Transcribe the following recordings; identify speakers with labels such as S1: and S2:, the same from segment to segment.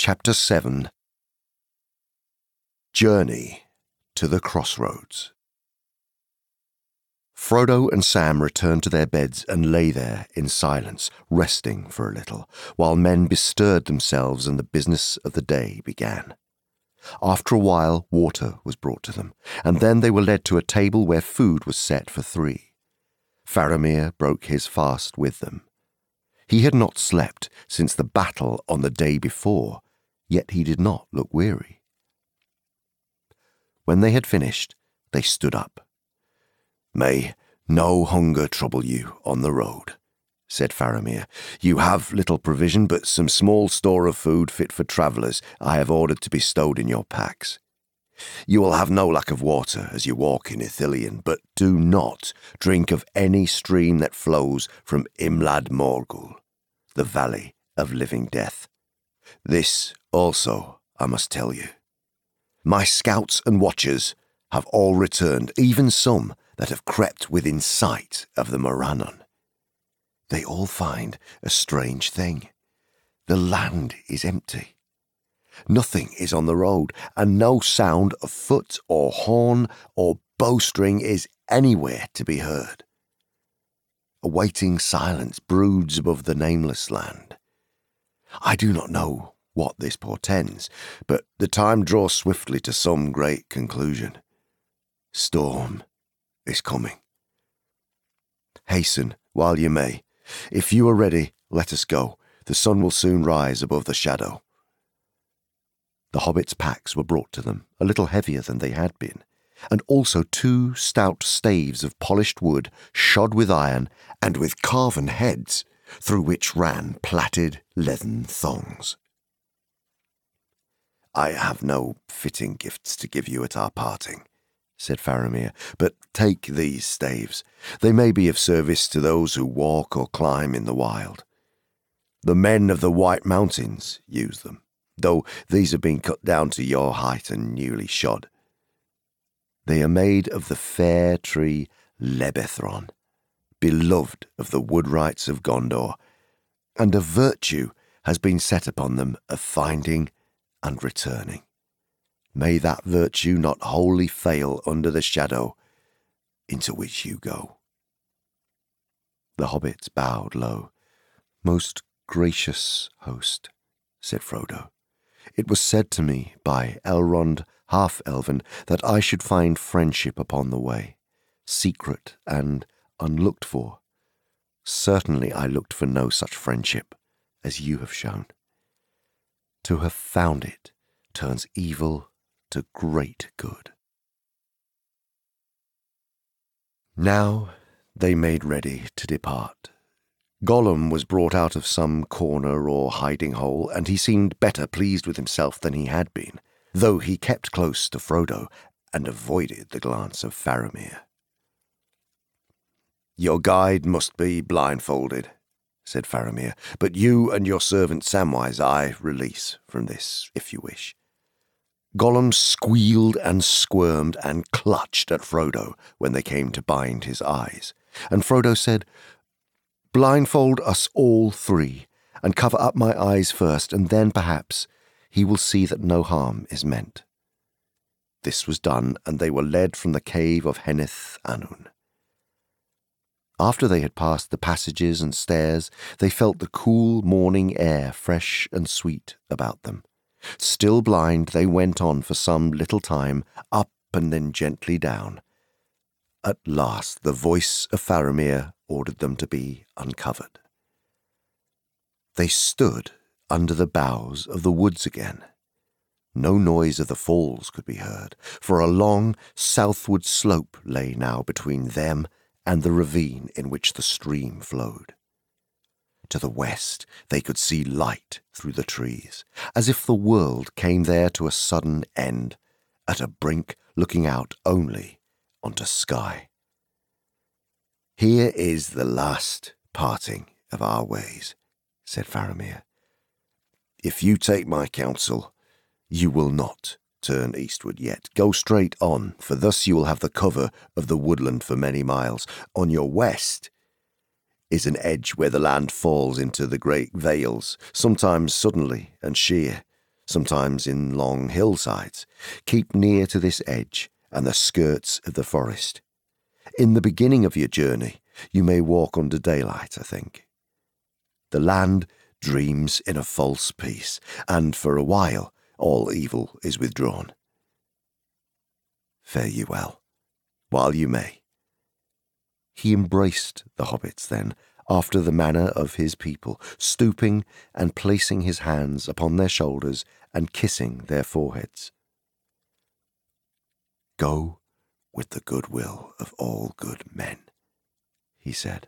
S1: Chapter 7. Journey to the Crossroads. Frodo and Sam returned to their beds and lay there in silence, resting for a little, while men bestirred themselves and the business of the day began. After a while, water was brought to them, and then they were led to a table where food was set for 3. Faramir broke his fast with them. He had not slept since the battle on the day before, yet he did not look weary. When they had finished, they stood up. "May no hunger trouble you on the road," said Faramir. "You have little provision, but some small store of food fit for travellers I have ordered to be stowed in your packs. You will have no lack of water as you walk in Ithilien, but do not drink of any stream that flows from Imlad Morgul, the Valley of Living Death. This also I must tell you. My scouts and watchers have all returned, even some that have crept within sight of the Morannon. They all find a strange thing. The land is empty. Nothing is on the road, and no sound of foot or horn or bowstring is anywhere to be heard. A waiting silence broods above the nameless land. I do not know what this portends, but the time draws swiftly to some great conclusion. Storm is coming. Hasten while you may. If you are ready, let us go. The sun will soon rise above the shadow." The hobbits' packs were brought to them, a little heavier than they had been, and also 2 stout staves of polished wood, shod with iron, and with carven heads, through which ran plaited leathern thongs. "I have no fitting gifts to give you at our parting," said Faramir, "but take these staves. They may be of service to those who walk or climb in the wild. The men of the White Mountains use them, though these have been cut down to your height and newly shod. They are made of the fair tree Lebethron, beloved of the woodwrights of Gondor, and a virtue has been set upon them of finding and returning. May that virtue not wholly fail under the shadow into which you go." The hobbits bowed low. "Most gracious host," said Frodo, "it was said to me by Elrond Half-Elven that I should find friendship upon the way, secret and unlooked for. Certainly I looked for no such friendship as you have shown. To have found it turns evil to great good." Now they made ready to depart. Gollum was brought out of some corner or hiding hole, and he seemed better pleased with himself than he had been, though he kept close to Frodo and avoided the glance of Faramir. "Your guide must be blindfolded," said Faramir, "but you and your servant Samwise I release from this, if you wish." Gollum squealed and squirmed and clutched at Frodo when they came to bind his eyes, and Frodo said, "Blindfold us all 3, and cover up my eyes first, and then perhaps he will see that no harm is meant." This was done, and they were led from the cave of Henneth Annwn. After they had passed the passages and stairs, they felt the cool morning air fresh and sweet about them. Still blind, they went on for some little time, up and then gently down. At last the voice of Faramir ordered them to be uncovered. They stood under the boughs of the woods again. No noise of the falls could be heard, for a long southward slope lay now between them and the ravine in which the stream flowed. To the west they could see light through the trees, as if the world came there to a sudden end, at a brink looking out only onto sky. "Here is the last parting of our ways," said Faramir. "If you take my counsel, you will not turn eastward yet. Go straight on, for thus you will have the cover of the woodland for many miles. On your west is an edge where the land falls into the great vales, sometimes suddenly and sheer, sometimes in long hillsides, keep near to this edge and the skirts of the forest. In the beginning of your journey, you may walk under daylight, I think. The land dreams in a false peace, and for a while all evil is withdrawn. Fare you well, while you may." He embraced the hobbits then, after the manner of his people, stooping and placing his hands upon their shoulders and kissing their foreheads. "Go with the goodwill of all good men," he said.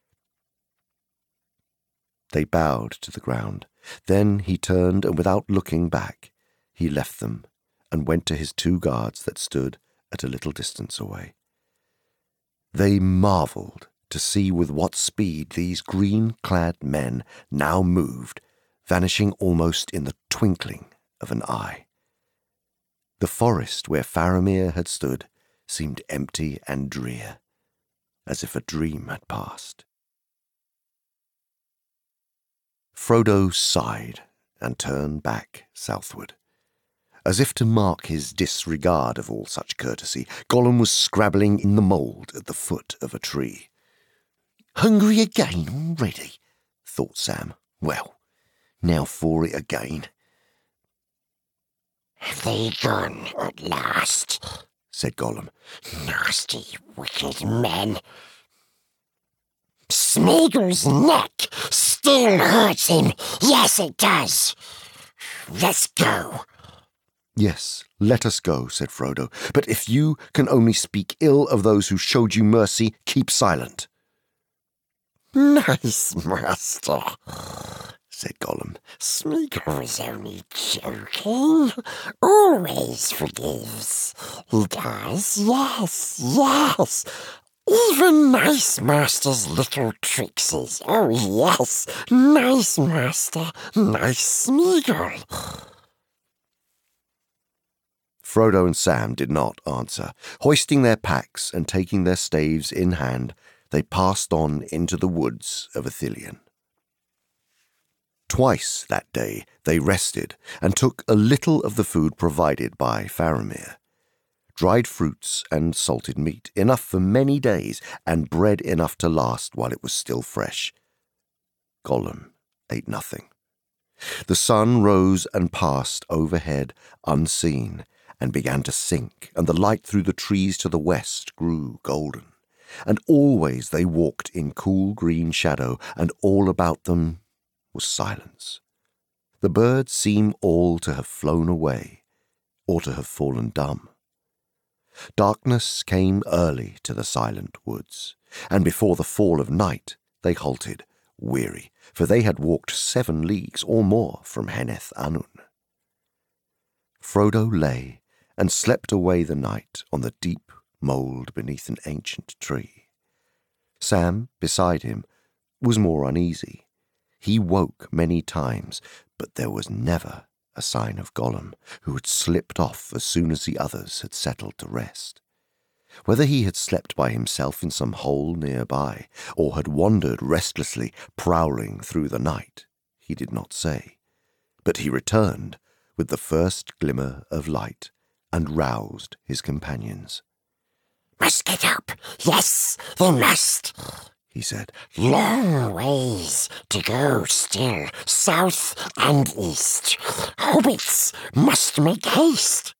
S1: They bowed to the ground. Then he turned, and without looking back, he left them and went to his 2 guards that stood at a little distance away. They marvelled to see with what speed these green-clad men now moved, vanishing almost in the twinkling of an eye. The forest where Faramir had stood seemed empty and drear, as if a dream had passed. Frodo sighed and turned back southward. As if to mark his disregard of all such courtesy, Gollum was scrabbling in the mould at the foot of a tree. "Hungry again already?" thought Sam. "Well, now for it again."
S2: "Have they gone at last?"
S1: said Gollum.
S2: "Nasty, wicked men. Smeagol's neck still hurts him. Yes, it does. Let's go."
S1: "Yes, let us go," said Frodo. "But if you can only speak ill of those who showed you mercy, keep silent."
S2: "Nice master," said Gollum. "Smeagol was only joking. Always forgives. He does, yes. Even Nice Master's little trickses. Oh, yes, Nice Master, nice Smeagol."
S1: Frodo and Sam did not answer. Hoisting their packs and taking their staves in hand, they passed on into the woods of Ithilien. Twice that day they rested and took a little of the food provided by Faramir. Dried fruits and salted meat, enough for many days, and bread enough to last while it was still fresh. Gollum ate nothing. The sun rose and passed overhead unseen, and began to sink, and the light through the trees to the west grew golden. And always they walked in cool green shadow, and all about them was silence. The birds seemed all to have flown away, or to have fallen dumb. Darkness came early to the silent woods, and before the fall of night they halted, weary, for they had walked 7 leagues or more from Henneth Annwn. Frodo lay and slept away the night on the deep mould beneath an ancient tree. Sam, beside him, was more uneasy. He woke many times, but there was never a sign of Gollum, who had slipped off as soon as the others had settled to rest. Whether he had slept by himself in some hole nearby, or had wandered restlessly, prowling through the night, he did not say. But he returned with the first glimmer of light, and roused his companions.
S2: "Must get up. Yes, they must," he said. "Long ways to go still, south and east. Hobbits must make haste."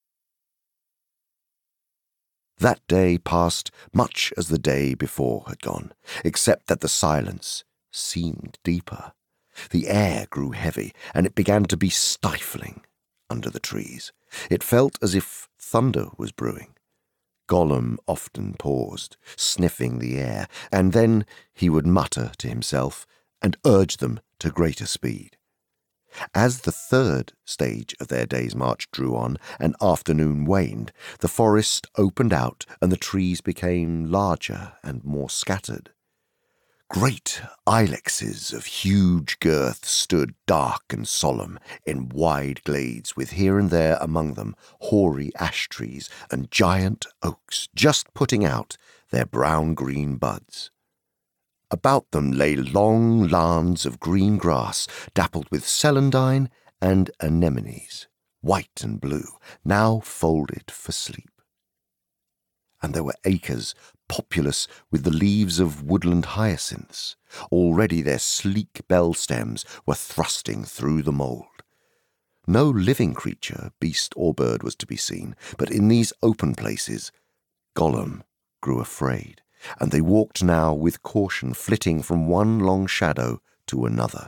S1: That day passed much as the day before had gone, except that the silence seemed deeper. The air grew heavy, and it began to be stifling under the trees. It felt as if thunder was brewing. Gollum often paused, sniffing the air, and then he would mutter to himself and urge them to greater speed. As the 3rd stage of their day's march drew on and afternoon waned, the forest opened out and the trees became larger and more scattered. Great ilexes of huge girth stood dark and solemn in wide glades, with here and there among them hoary ash trees and giant oaks just putting out their brown-green buds. About them lay long lawns of green grass, dappled with celandine and anemones, white and blue, now folded for sleep. And there were acres populous with the leaves of woodland hyacinths. Already their sleek bell stems were thrusting through the mould. No living creature, beast or bird was to be seen, but in these open places Gollum grew afraid, and they walked now with caution, flitting from one long shadow to another.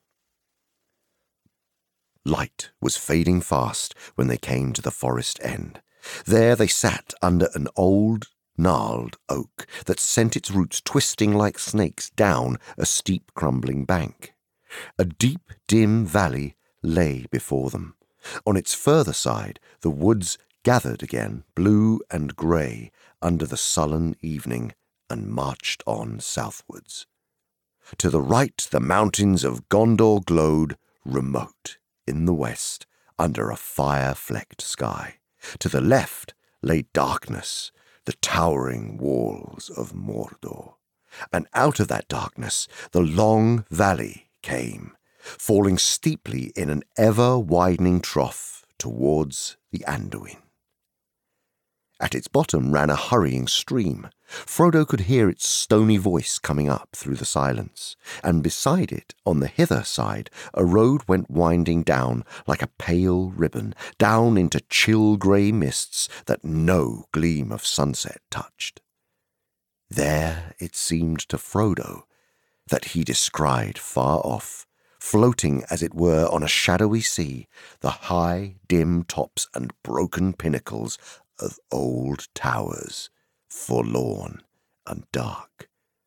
S1: Light was fading fast when they came to the forest end. There they sat under an old, gnarled oak that sent its roots twisting like snakes down a steep, crumbling bank. A deep, dim valley lay before them. On its further side, the woods gathered again, blue and grey, under the sullen evening, and marched on southwards. To the right, the mountains of Gondor glowed, remote, in the west, under a fire-flecked sky. To the left lay darkness, the towering walls of Mordor. And out of that darkness the long valley came, falling steeply in an ever-widening trough towards the Anduin. At its bottom ran a hurrying stream. Frodo could hear its stony voice coming up through the silence, and beside it, on the hither side, a road went winding down like a pale ribbon, down into chill grey mists that no gleam of sunset touched. There it seemed to Frodo that he descried far off, floating as it were on a shadowy sea, the high, dim tops and broken pinnacles of old towers, forlorn and dark.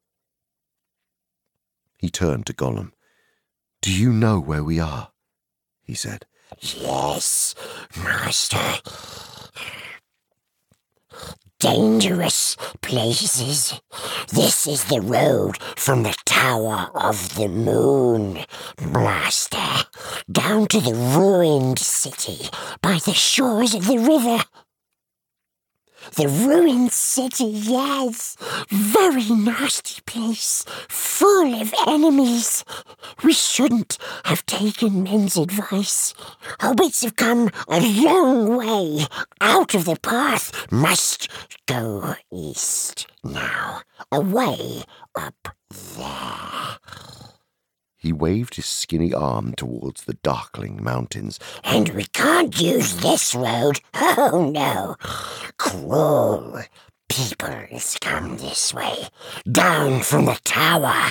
S1: He turned to Gollum. "Do you know where we are?" he said.
S2: "Yes, master. Dangerous places. This is the road from the Tower of the Moon, master, down to the ruined city by the shores of the river." "The ruined city, yes. Very nasty place, full of enemies. We shouldn't have taken men's advice. Hobbits have come a long way out of the path. Must go east now, away up there."
S1: He waved his skinny arm towards the darkling mountains.
S2: "And we can't use this road. Oh, no. Cruel peoples come this way, down from the tower."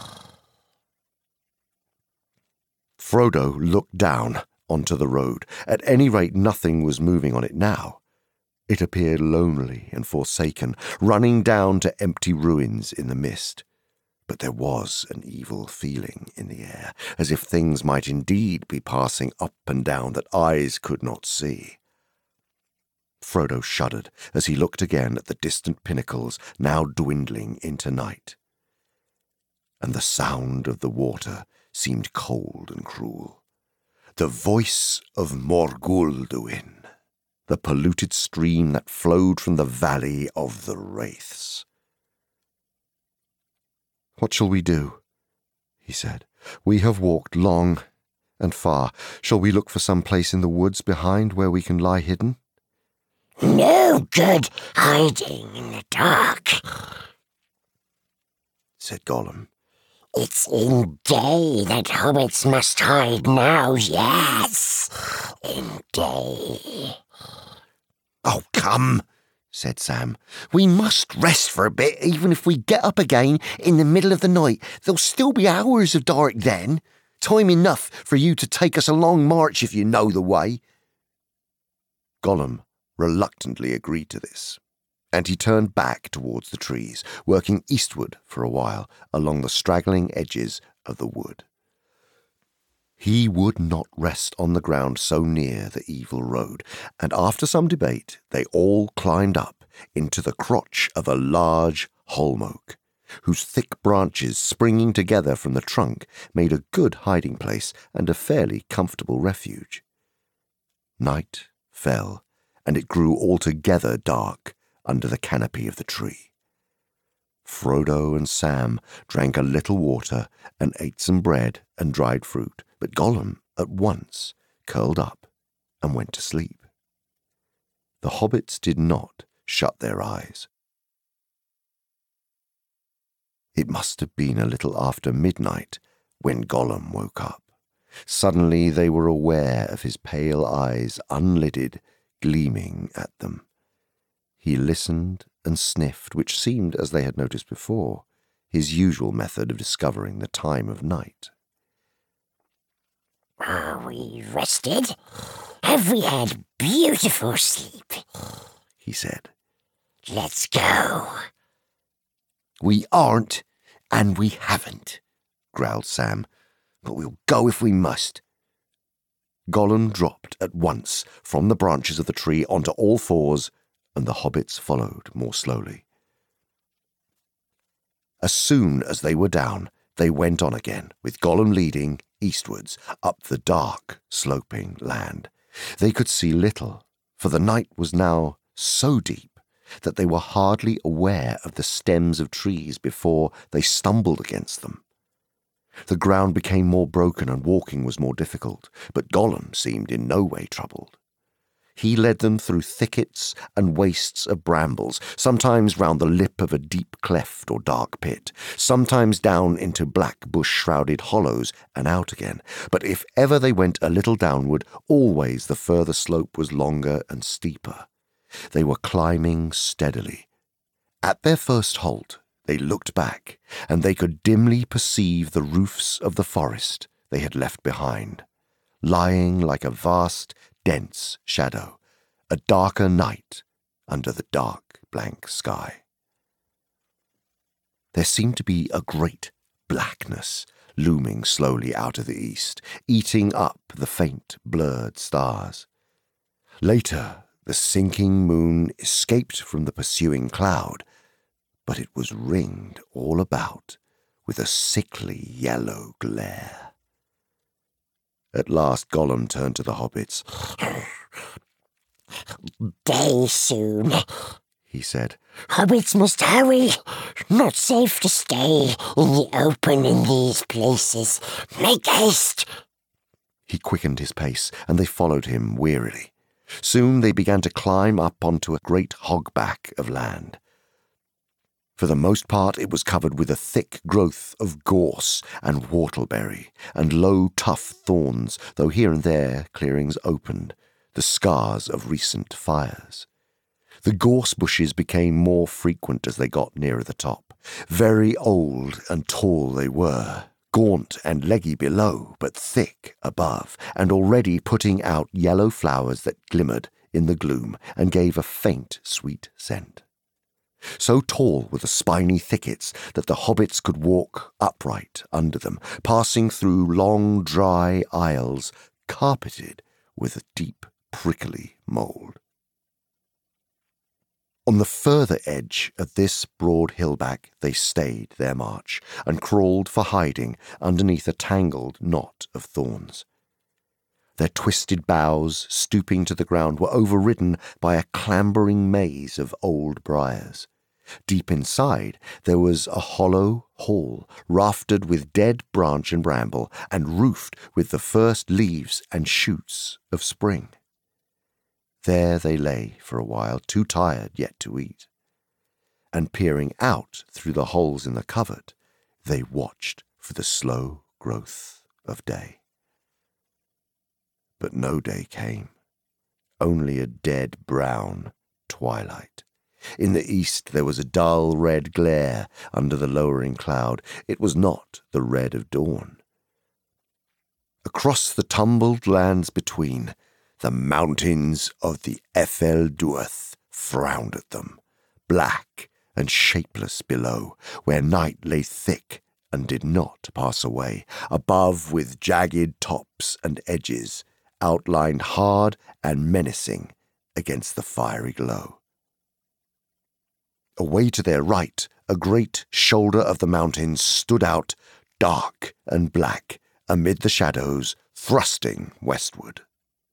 S1: Frodo looked down onto the road. At any rate, nothing was moving on it now. It appeared lonely and forsaken, running down to empty ruins in the mist. But there was an evil feeling in the air, as if things might indeed be passing up and down that eyes could not see. Frodo shuddered as he looked again at the distant pinnacles now dwindling into night. And the sound of the water seemed cold and cruel. The voice of Morgulduin, the polluted stream that flowed from the Valley of the Wraiths. "What shall we do?" he said. "We have walked long and far. Shall we look for some place in the woods behind where we can lie hidden?"
S2: "No good hiding in the dark,"
S1: said Gollum.
S2: "It's in day that hobbits must hide now, yes, in day."
S1: "Oh, come," said Sam. "We must rest for a bit, even if we get up again in the middle of the night. There'll still be hours of dark then. Time enough for you to take us a long march if you know the way." Gollum reluctantly agreed to this, and he turned back towards the trees, working eastward for a while along the straggling edges of the wood. He would not rest on the ground so near the evil road, and after some debate they all climbed up into the crotch of a large holm oak, whose thick branches springing together from the trunk made a good hiding place and a fairly comfortable refuge. Night fell, and it grew altogether dark under the canopy of the tree. Frodo and Sam drank a little water and ate some bread and dried fruit, but Gollum at once curled up and went to sleep. The hobbits did not shut their eyes. It must have been a little after midnight when Gollum woke up. Suddenly they were aware of his pale eyes unlidded, gleaming at them. He listened and sniffed, which seemed, as they had noticed before, his usual method of discovering the time of night.
S2: Are we rested? Have we had beautiful sleep?
S1: He said.
S2: Let's go.
S1: We aren't, and we haven't, growled Sam, but we'll go if we must. Gollum dropped at once from the branches of the tree onto all fours, and the hobbits followed more slowly. As soon as they were down, they went on again, with Gollum leading eastwards up the dark, sloping land. They could see little, for the night was now so deep that they were hardly aware of the stems of trees before they stumbled against them. The ground became more broken and walking was more difficult, but Gollum seemed in no way troubled. He led them through thickets and wastes of brambles, sometimes round the lip of a deep cleft or dark pit, sometimes down into black bush-shrouded hollows and out again. But if ever they went a little downward, always the further slope was longer and steeper. They were climbing steadily. At their first halt, they looked back, and they could dimly perceive the roofs of the forest they had left behind, lying like a vast, dense shadow, a darker night under the dark, blank sky. There seemed to be a great blackness looming slowly out of the east, eating up the faint, blurred stars. Later, the sinking moon escaped from the pursuing cloud, but it was ringed all about with a sickly yellow glare. At last Gollum turned to the hobbits.
S2: Day soon,
S1: he said.
S2: Hobbits must hurry. Not safe to stay in the open in these places. Make haste.
S1: He quickened his pace, and they followed him wearily. Soon they began to climb up onto a great hogback of land. For the most part it was covered with a thick growth of gorse and whortleberry, and low tough thorns, though here and there clearings opened, the scars of recent fires. The gorse bushes became more frequent as they got nearer the top. Very old and tall they were, gaunt and leggy below, but thick above, and already putting out yellow flowers that glimmered in the gloom and gave a faint, sweet scent. So tall were the spiny thickets that the hobbits could walk upright under them, passing through long, dry aisles carpeted with a deep, prickly mould. On the further edge of this broad hillback they stayed their march, and crawled for hiding underneath a tangled knot of thorns. Their twisted boughs, stooping to the ground, were overridden by a clambering maze of old briars. Deep inside there was a hollow hall, raftered with dead branch and bramble, and roofed with the first leaves and shoots of spring. There they lay for a while, too tired yet to eat, and peering out through the holes in the covert, they watched for the slow growth of day. But no day came, only a dead brown twilight. In the east there was a dull red glare under the lowering cloud. It was not the red of dawn. Across the tumbled lands between, the mountains of the Ephel Duath frowned at them, black and shapeless below, where night lay thick and did not pass away, above with jagged tops and edges, outlined hard and menacing against the fiery glow. Away to their right, a great shoulder of the mountains stood out, dark and black, amid the shadows, thrusting westward.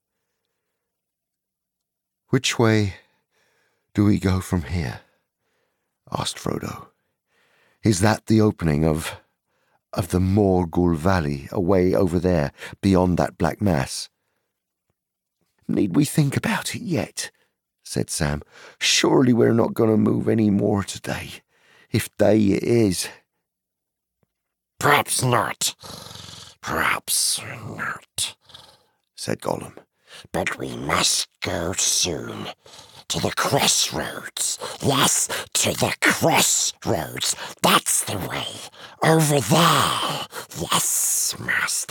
S1: "Which way do we go from here?" asked Frodo. "Is that the opening of of the Morgul Valley away over there beyond that black mass.
S2: Need we think about it yet? Said Sam. Surely we're not going to move any more today, if day it is.
S3: Perhaps not. Perhaps not,
S1: said Gollum.
S3: But we must go soon. To the crossroads. Yes, to the crossroads. That's the way. Over there. Yes, Master.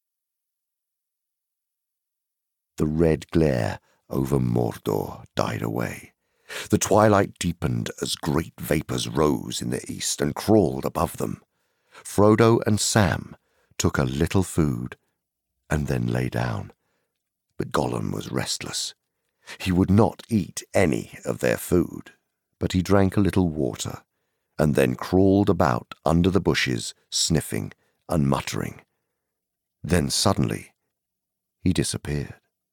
S1: The red glare over Mordor died away. The twilight deepened as great vapours rose in the east and crawled above them. Frodo and Sam took a little food and then lay down. But Gollum was restless. He would not eat any of their food, but he drank a little water and then crawled about under the bushes, sniffing and muttering. Then suddenly he disappeared.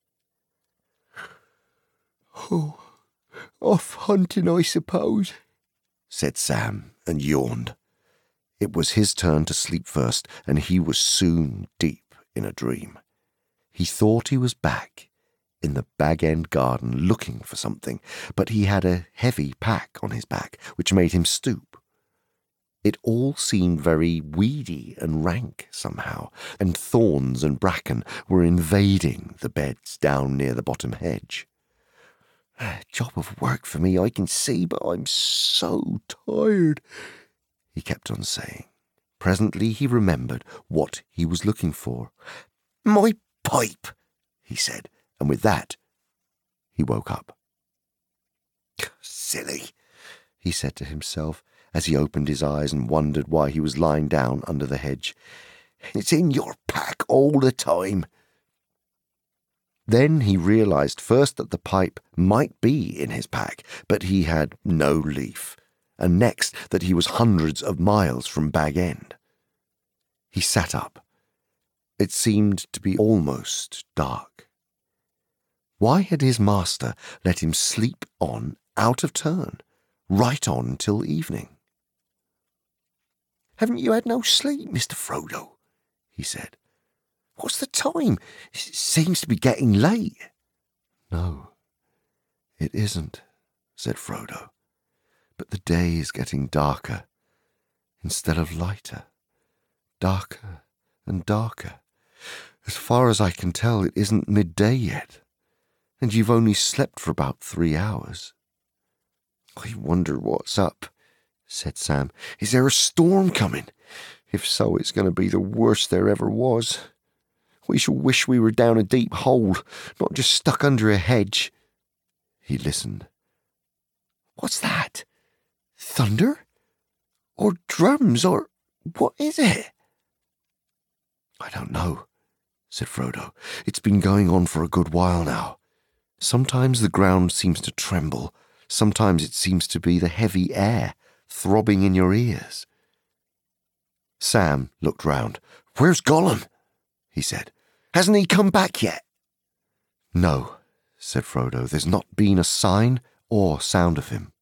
S2: "Oh, off hunting, I suppose,"
S1: said Sam and yawned. It was his turn to sleep first, and he was soon deep in a dream. He thought he was back in the Bag End garden looking for something, but he had a heavy pack on his back, which made him stoop. It all seemed very weedy and rank somehow, and thorns and bracken were invading the beds down near the bottom hedge.
S2: "A job of work for me, I can see, but I'm so tired,"
S1: he kept on saying. Presently he remembered what he was looking for.
S2: "My pipe,"
S1: he said, and with that he woke up.
S2: "Silly,"
S1: he said to himself as he opened his eyes and wondered why he was lying down under the hedge.
S2: "It's in your pack all the time."
S1: Then he realised first that the pipe might be in his pack, but he had no leaf, and next that he was hundreds of miles from Bag End. He sat up. It seemed to be almost dark. Why had his master let him sleep on out of turn, right on till evening?
S2: "Haven't you had no sleep, Mr. Frodo?" he said. "What's the time? It seems to be getting late."
S1: "No, it isn't," said Frodo. "But the day is getting darker instead of lighter, darker and darker. As far as I can tell, it isn't midday yet, and you've only slept for about 3 hours."
S2: "I wonder what's up," said Sam. "Is there a storm coming? If so, it's going to be the worst there ever was. We shall wish we were down a deep hole, not just stuck under a hedge."
S1: He listened.
S2: "What's that? Thunder? Or drums? Or what is it?"
S1: "I don't know," said Frodo. "It's been going on for a good while now. Sometimes the ground seems to tremble. Sometimes it seems to be the heavy air throbbing in your ears." Sam looked round.
S2: "Where's Gollum?"
S1: he said.
S2: "Hasn't he come back yet?"
S1: "No," said Frodo. "There's not been a sign or sound of him."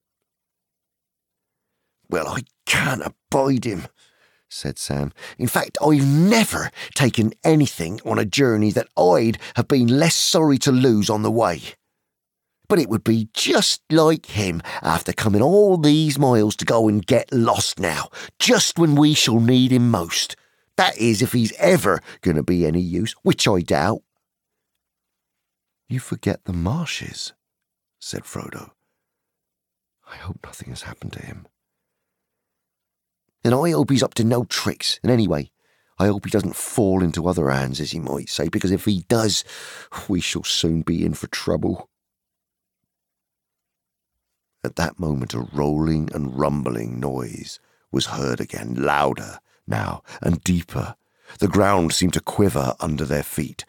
S2: "Well, I can't abide him," said Sam. "In fact, I've never taken anything on a journey that I'd have been less sorry to lose on the way. But it would be just like him after coming all these miles to go and get lost now, just when we shall need him most. That is, if he's ever going to be any use, which I doubt."
S1: "You forget the marshes," said Frodo. "I hope nothing has happened to him."
S2: "And I hope he's up to no tricks. And anyway, I hope he doesn't fall into other hands, as he might say, because if he does, we shall soon be in for trouble."
S1: At that moment a rolling and rumbling noise was heard again, louder now and deeper. The ground seemed to quiver under their feet.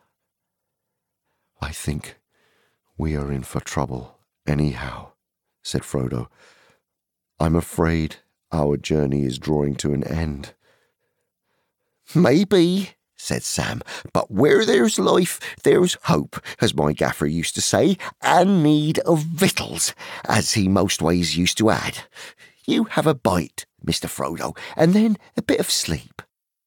S1: "I think we are in for trouble anyhow," said Frodo. "I'm afraid our journey is drawing to an end."
S2: "Maybe," said Sam, "but where there's life, there's hope, as my gaffer used to say, and need of victuals, as he most ways used to add.
S1: You have a bite, Mr. Frodo, and then a bit of sleep.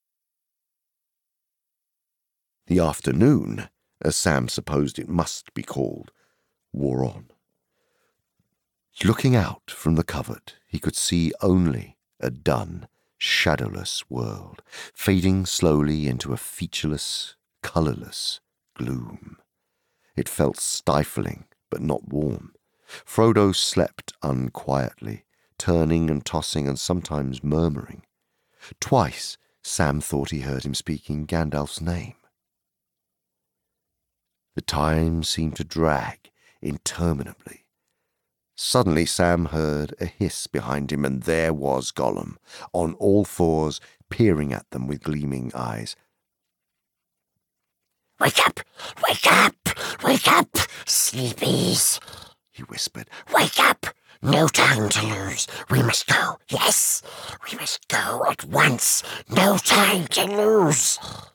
S1: The afternoon, as Sam supposed it must be called, wore on. Looking out from the covert, he could see only a dun, shadowless world, fading slowly into a featureless, colourless gloom. It felt stifling, but not warm. Frodo slept unquietly, turning and tossing and sometimes murmuring. Twice Sam thought he heard him speaking Gandalf's name. The time seemed to drag interminably. Suddenly Sam heard a hiss behind him, and there was Gollum, on all fours, peering at them with gleaming eyes.
S3: Wake up! Wake up! Wake up, sleepies!
S1: He whispered.
S3: Wake up! No time to lose. We must go. Yes, we must go at once. No time to lose.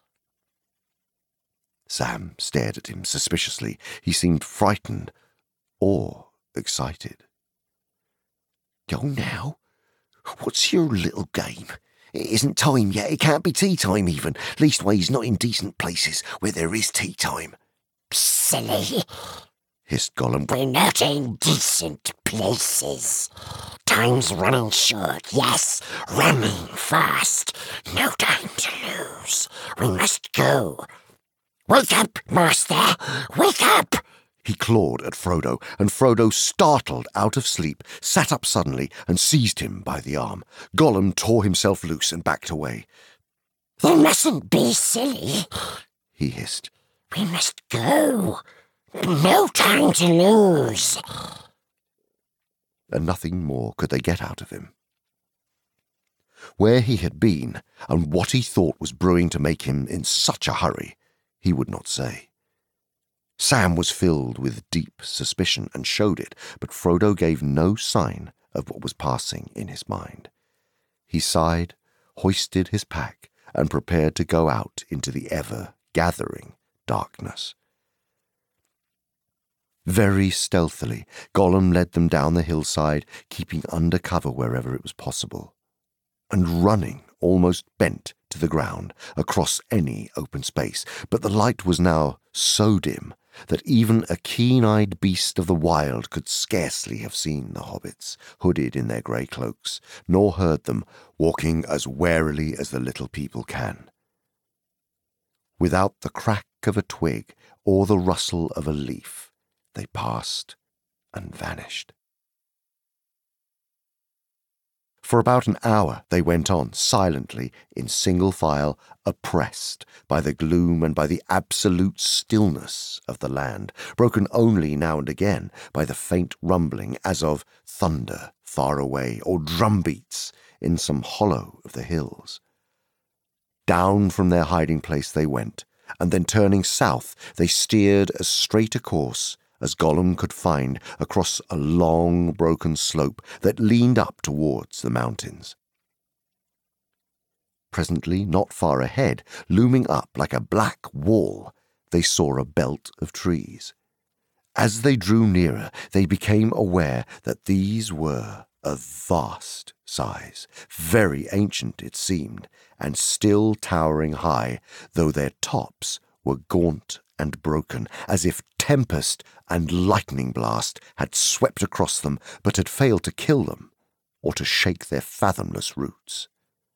S1: Sam stared at him suspiciously. He seemed frightened or excited. Go now? What's your little game? It isn't time yet. It can't be tea time even. Leastways, not in decent places where there is tea time.
S3: Silly.
S1: Hissed Gollum.
S3: We're not in decent places. Time's running short, yes, running fast. No time to lose. We must go. Wake up, Master! Wake up!
S1: He clawed at Frodo, and Frodo, startled out of sleep, sat up suddenly and seized him by the arm. Gollum tore himself loose and backed away.
S3: You mustn't be silly,
S1: he hissed.
S3: We must go. No time to lose.
S1: And nothing more could they get out of him. Where he had been, and what he thought was brewing to make him in such a hurry, he would not say. Sam was filled with deep suspicion and showed it, but Frodo gave no sign of what was passing in his mind. He sighed, hoisted his pack, and prepared to go out into the ever-gathering darkness. Very stealthily, Gollum led them down the hillside, keeping under cover wherever it was possible, and running, almost bent to the ground, across any open space. But the light was now so dim that even a keen-eyed beast of the wild could scarcely have seen the hobbits, hooded in their grey cloaks, nor heard them, walking as warily as the little people can. Without the crack of a twig or the rustle of a leaf, they passed and vanished. For about an hour they went on, silently, in single file, oppressed by the gloom and by the absolute stillness of the land, broken only now and again by the faint rumbling as of thunder far away, or drumbeats in some hollow of the hills. Down from their hiding place they went, and then turning south they steered as straight a course as Gollum could find across a long broken slope that leaned up towards the mountains. Presently, not far ahead, looming up like a black wall, they saw a belt of trees. As they drew nearer, they became aware that these were of vast size, very ancient it seemed, and still towering high, though their tops were gaunt and broken, as if tempest and lightning blast had swept across them, but had failed to kill them or to shake their fathomless roots.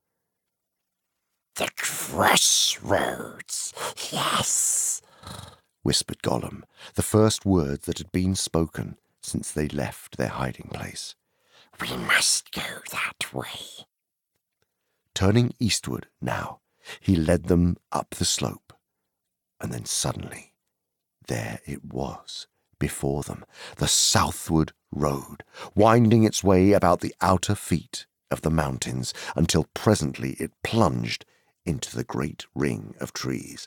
S3: The crossroads, yes,
S1: whispered Gollum, the first words that had been spoken since they left their hiding place.
S3: We must go that way.
S1: Turning eastward now, he led them up the slope, and then suddenly there it was before them, the southward road, winding its way about the outer feet of the mountains until presently it plunged into the great ring of trees.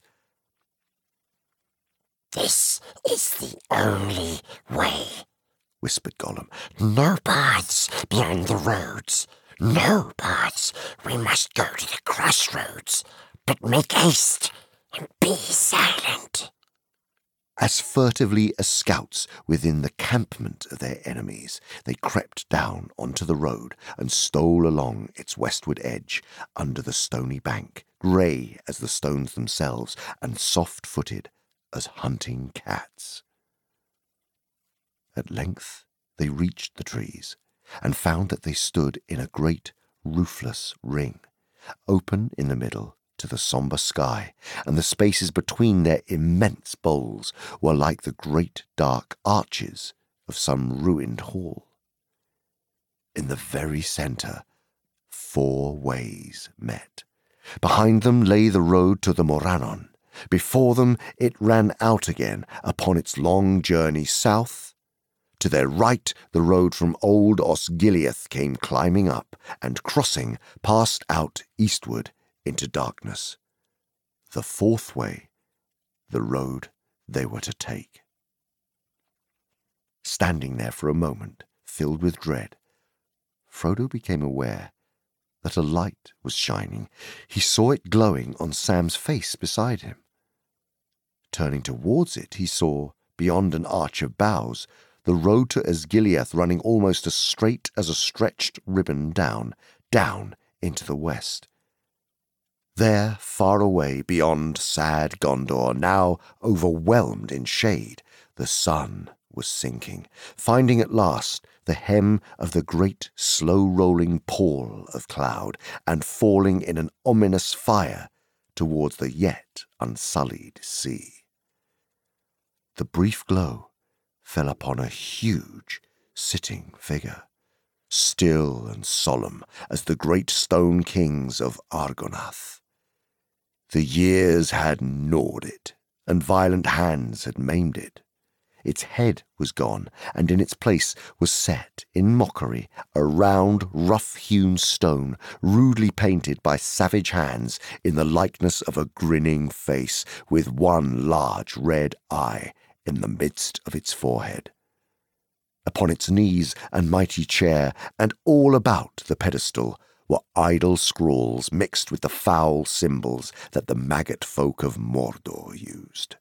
S3: This is the only way,
S1: whispered Gollum.
S3: No paths beyond the roads. No paths. We must go to the crossroads, but make haste and be silent.
S1: As furtively as scouts within the campment of their enemies, they crept down onto the road and stole along its westward edge under the stony bank, grey as the stones themselves and soft-footed as hunting cats. At length they reached the trees and found that they stood in a great roofless ring, open in the middle to the sombre sky, and the spaces between their immense boles were like the great dark arches of some ruined hall. In the very centre, 4 ways met. Behind them lay the road to the Morannon. Before them it ran out again upon its long journey south. To their right the road from old Osgiliath came climbing up, and crossing passed out eastward into darkness. The 4th way, the road they were to take. Standing there for a moment, filled with dread, Frodo became aware that a light was shining. He saw it glowing on Sam's face beside him. Turning towards it, he saw, beyond an arch of boughs, the road to Osgiliath running almost as straight as a stretched ribbon down into the west. There, far away beyond sad Gondor, now overwhelmed in shade, the sun was sinking, finding at last the hem of the great slow-rolling pall of cloud, and falling in an ominous fire towards the yet unsullied sea. The brief glow fell upon a huge sitting figure, still and solemn as the great stone kings of Argonath. The years had gnawed it, and violent hands had maimed it. Its head was gone, and in its place was set, in mockery, a round, rough-hewn stone, rudely painted by savage hands in the likeness of a grinning face, with one large red eye in the midst of its forehead. Upon its knees and mighty chair, and all about the pedestal, were idle scrawls mixed with the foul symbols that the maggot folk of Mordor used.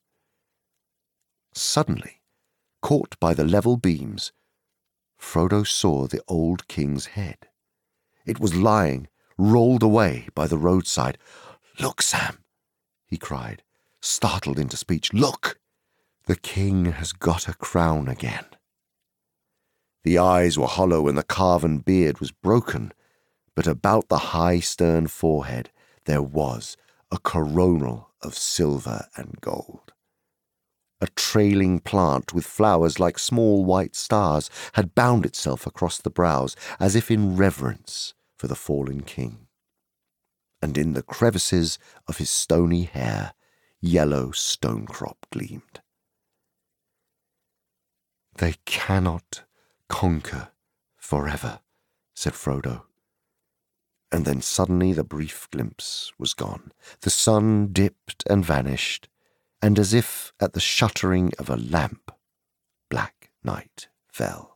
S1: Suddenly, caught by the level beams, Frodo saw the old king's head. It was lying, rolled away by the roadside. "Look, Sam," he cried, startled into speech. "Look! The king has got a crown again." The eyes were hollow and the carven beard was broken, but about the high stern forehead there was a coronal of silver and gold. A trailing plant with flowers like small white stars had bound itself across the brows as if in reverence for the fallen king. And in the crevices of his stony hair, yellow stonecrop gleamed. "They cannot conquer forever," said Frodo. And then suddenly the brief glimpse was gone. The sun dipped and vanished, and as if at the shuttering of a lamp, black night fell.